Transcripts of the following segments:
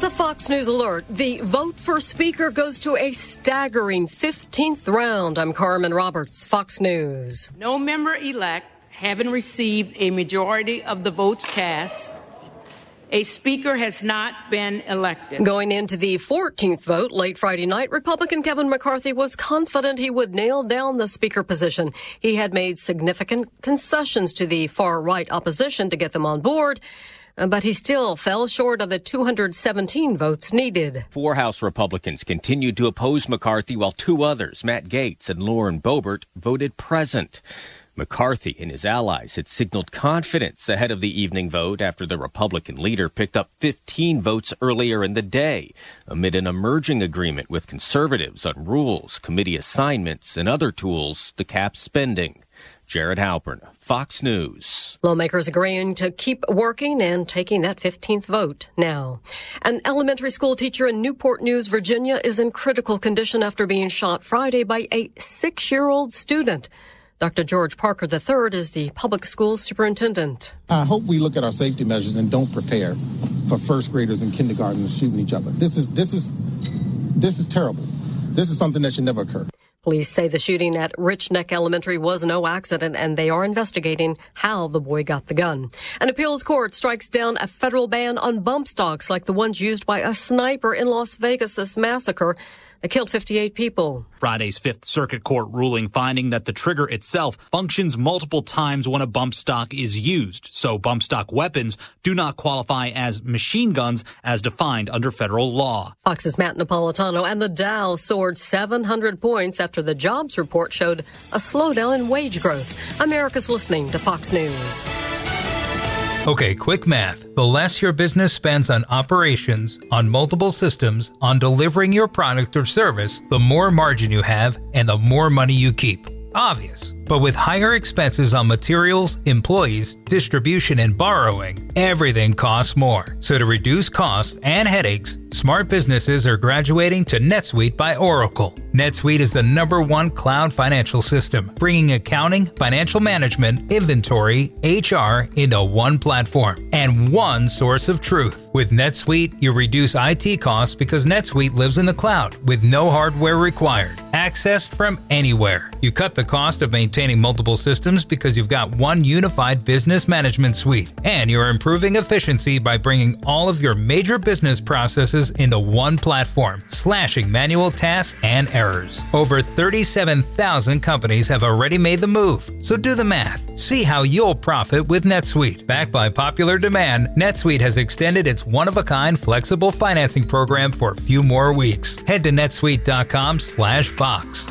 is a Fox News alert. The vote for Speaker goes to a staggering 15th round. I'm Carmen Roberts, Fox News. No member-elect having received a majority of the votes cast, a Speaker has not been elected. Going into the 14th vote late Friday night, Republican Kevin McCarthy was confident he would nail down the Speaker position. He had made significant concessions to the far-right opposition to get them on board, but he still fell short of the 217 votes needed. 4 House Republicans continued to oppose McCarthy, while 2 others, Matt Gaetz and Lauren Boebert, voted present. McCarthy and his allies had signaled confidence ahead of the evening vote after the Republican leader picked up 15 votes earlier in the day, amid an emerging agreement with conservatives on rules, committee assignments, and other tools to cap spending. Jared Halpern, Fox News. Lawmakers agreeing to keep working and taking that 15th vote now. An elementary school teacher in Newport News, Virginia, is in critical condition after being shot Friday by a 6-year-old student. Dr. George Parker III is the public school superintendent. I hope we look at our safety measures and don't prepare for first graders in kindergarten shooting each other. This is terrible. This is something that should never occur. Police say the shooting at Rich Neck Elementary was no accident, and they are investigating how the boy got the gun. An appeals court strikes down a federal ban on bump stocks like the ones used by a sniper in Las Vegas' massacre that killed 58 people. Friday's Fifth Circuit Court ruling finding that the trigger itself functions multiple times when a bump stock is used, so bump stock weapons do not qualify as machine guns as defined under federal law. Fox's Matt Napolitano. And the Dow soared 700 points after the jobs report showed a slowdown in wage growth. America's listening to Fox News. Okay, quick math. The less your business spends on operations, on multiple systems, on delivering your product or service, the more margin you have and the more money you keep. Obvious. But with higher expenses on materials, employees, distribution, and borrowing, everything costs more. So to reduce costs and headaches, smart businesses are graduating to NetSuite by Oracle. NetSuite is the #1 cloud financial system, bringing accounting, financial management, inventory, HR into one platform and one source of truth. With NetSuite, you reduce IT costs because NetSuite lives in the cloud with no hardware required, accessed from anywhere. You cut the cost of maintaining multiple systems because you've got one unified business management suite, and you're improving efficiency by bringing all of your major business processes into one platform, slashing manual tasks and errors. Over 37,000 companies have already made the move, so do the math. See how you'll profit with NetSuite. Backed by popular demand, NetSuite has extended its one-of-a-kind flexible financing program for a few more weeks. Head to netsuite.com/Fox.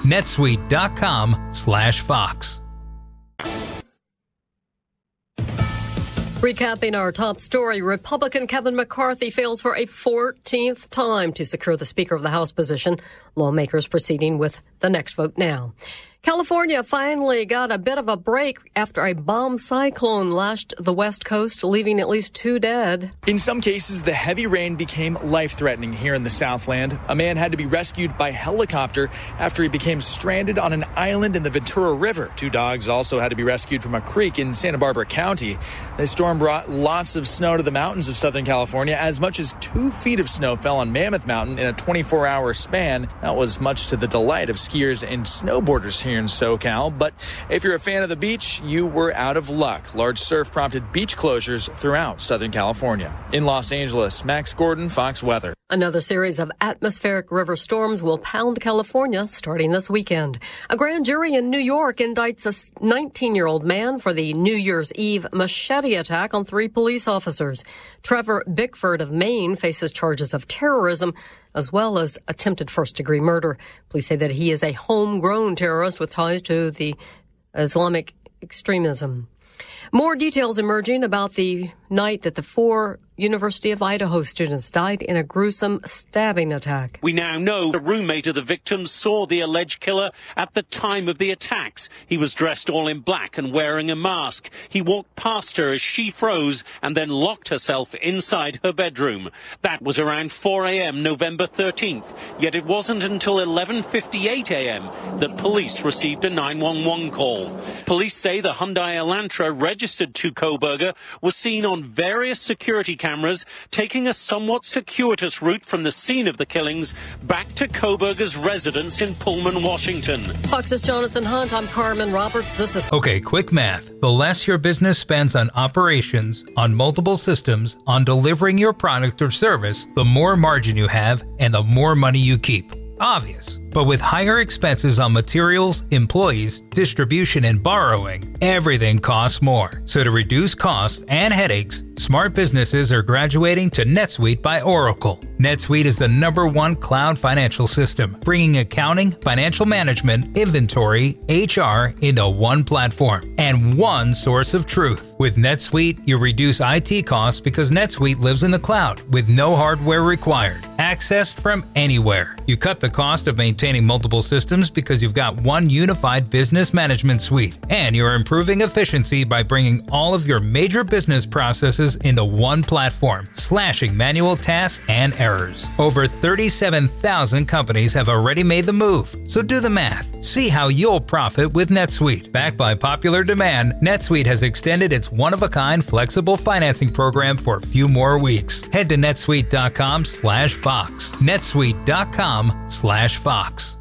netsuite.com/Fox. Recapping our top story, Republican Kevin McCarthy fails for a 14th time to secure the Speaker of the House position. Lawmakers proceeding with the next vote now. California finally got a bit of a break after a bomb cyclone lashed the West Coast, leaving at least 2 dead. In some cases, the heavy rain became life-threatening here in the Southland. A man had to be rescued by helicopter after he became stranded on an island in the Ventura River. 2 dogs also had to be rescued from a creek in Santa Barbara County. The storm brought lots of snow to the mountains of Southern California. As much as 2 feet of snow fell on Mammoth Mountain in a 24-hour span. That was much to the delight of skiers and snowboarders here in SoCal. But if you're a fan of the beach, you were out of luck. Large surf prompted beach closures throughout Southern California. In Los Angeles, Max Gordon, Fox Weather. Another series of atmospheric river storms will pound California starting this weekend. A grand jury in New York indicts a 19-year-old man for the New Year's Eve machete attack on 3 police officers. Trevor Bickford of Maine faces charges of terrorism as well as attempted first-degree murder. Police say that he is a homegrown terrorist with ties to the Islamic extremism. More details emerging about the night that the 4 University of Idaho students died in a gruesome stabbing attack. We now know the roommate of the victims saw the alleged killer at the time of the attacks. He was dressed all in black and wearing a mask. He walked past her as she froze and then locked herself inside her bedroom. That was around 4 a.m. November 13th. Yet it wasn't until 11:58 a.m. that police received a 911 call. Police say the Hyundai Elantra registered to Koberger was seen on various security cameras cameras, taking a somewhat circuitous route from the scene of the killings back to Kohberger's residence in Pullman, Washington. Fox's Jonathan Hunt, I'm Carmen Roberts. This is... Okay, quick math. The less your business spends on operations, on multiple systems, on delivering your product or service, the more margin you have and the more money you keep. Obvious. But with higher expenses on materials, employees, distribution, and borrowing, everything costs more. So to reduce costs and headaches, smart businesses are graduating to NetSuite by Oracle. NetSuite is the #1 cloud financial system, bringing accounting, financial management, inventory, HR into one platform and one source of truth. With NetSuite, you reduce IT costs because NetSuite lives in the cloud with no hardware required, accessed from anywhere. You cut the cost of maintaining multiple systems because you've got one unified business management suite, and you're improving efficiency by bringing all of your major business processes into one platform, slashing manual tasks and errors. Over 37,000 companies have already made the move, so do the math. See how you'll profit with NetSuite. Backed by popular demand, NetSuite has extended its one-of-a-kind flexible financing program for a few more weeks. Head to netsuite.com/Fox. netsuite.com/Fox.